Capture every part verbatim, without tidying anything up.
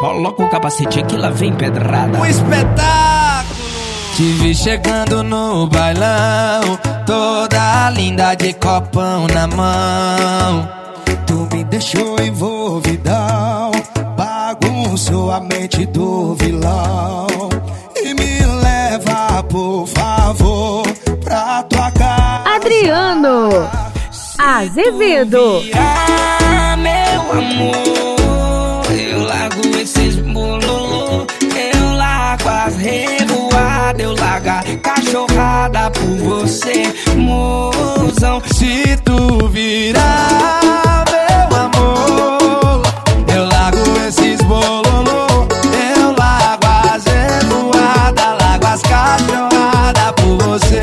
Coloca o capacete que lá vem pedrada. Um espetáculo! Te vi chegando no bailão, toda linda de copão na mão. Tu me deixou envolvidão, bagunçou a mente do vilão. E me leva, por favor, pra tua casa. Adriano Azevedo. Ah, meu amor, eu largo esses bololô, eu largo as revoadas, eu largo a cachorrada por você, mozão. Se tu virar, meu amor, eu largo esses bololô, eu largo as revoadas, largo as cachorradas por você.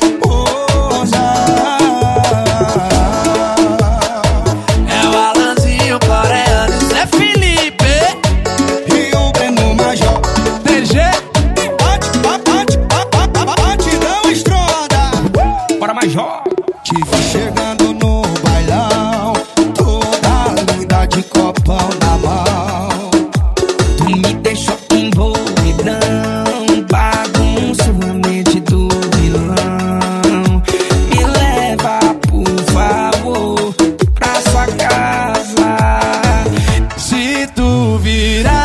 Te vi chegando no bailão, toda linda de copão na mão. Tu me deixou envolvidão, bagunço a mente do vilão. Me leva, por favor, pra sua casa. Se tu virar